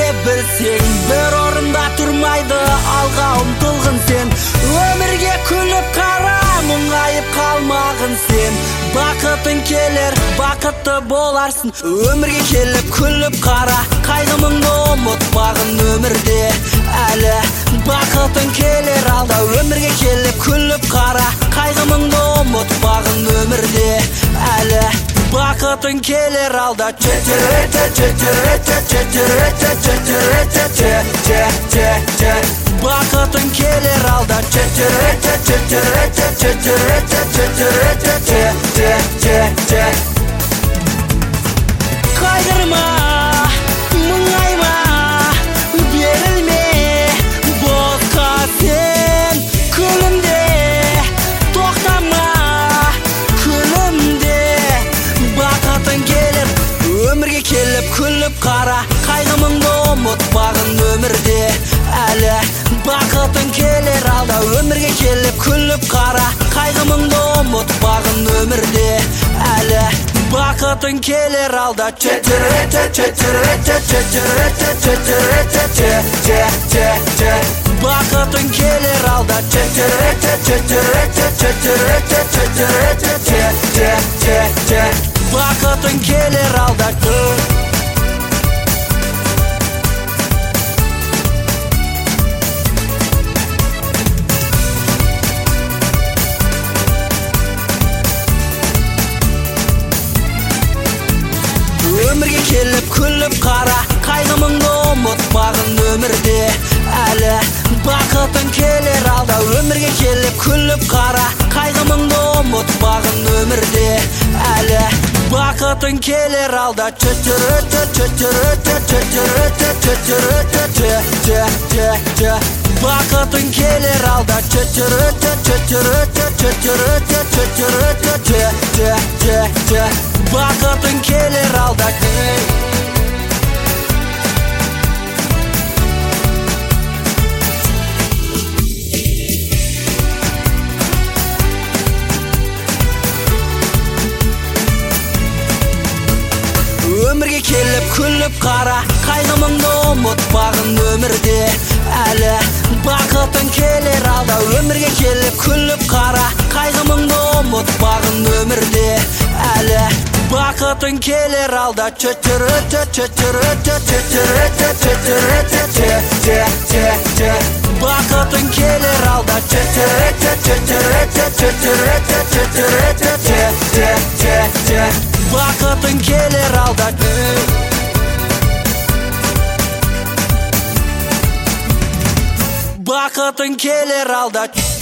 білсең, бір орында тұрмайды, алға ұмтылғын сен. Өмірге күліп қара, мұңайып қалмағын сен. Бақытың келер, бақытты боларсың. Өмірге келіп күліп қара, қайғымыңды ұмытпағын өмірде әлі. Бақытың келер алда, өмірге келіп күліп қара, қайғымыңды ұмытпағын өмірде әлі. Бақытың келер алда, бақытың келер алда, қайғырма, мұңайма, берілме босқа сен. Күлімде, тоқтама, күлімде. Бақытың келер, өмірге келіп күліп қара, қайғымыңды ұмытпағын өмірде әлі. Бақытың келер алда, өмірге келіп күліп қара, қайғымыңды ұмытпағын өмірде әлі. Бақытың келер алда, бақытың келер алда, бақытың келер алда. Өмірге келіп күліп қара, қайғымыңды ұмытпағын өмірде әлі. Бақытың келер алда, өмірге келіп күліп қара, қайғымыңды ұмытпағын өмірде әлі. Бақытың келер алда, бақытың келер алда, бақытың келер алда. Өмірге келіп күліп қара, қайғымыңды ұмытпағын өмірде әлі. Бақытың келер алда, өмірге келіп күліп қара, қайғымыңды ұмытпағын өмірде әлі. Бақытың келер алда, бақытың келер алда, бақытың келер алда. Бақытың келер алда.